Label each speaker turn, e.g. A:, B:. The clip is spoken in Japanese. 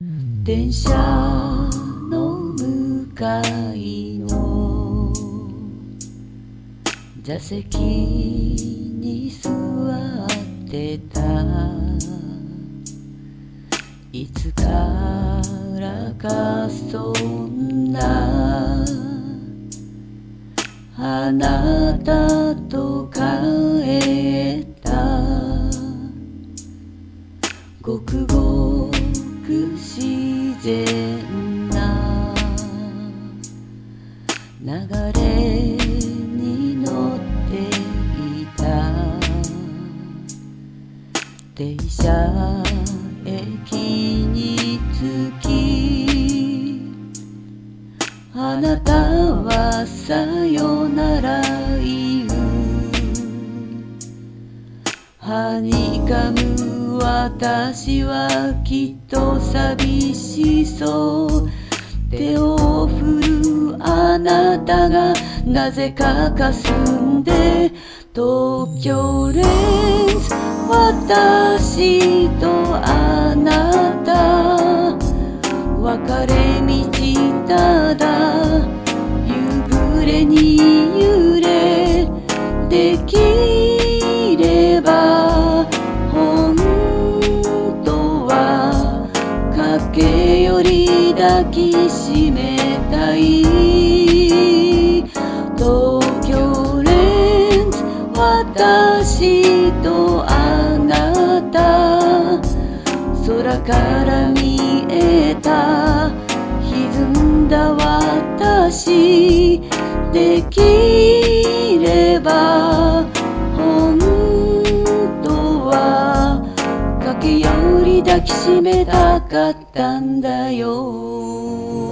A: 電車の向かいの座席に座ってた。いつからかそんなあなたと帰ったごくごく自然な流れに乗っていた。電車駅に着きあなたはさよなら言う。はにかむ私はきっと寂しそう。手を振るあなたがなぜか霞んで東京レンズ私とあなた別れ道ただ夕暮れに揺れできれば本当は駆け寄り抱きしめたい。東京レンズ私とあなた空から見えた歪んだ私できれば本当は駆け寄り抱きしめたかったんだよ。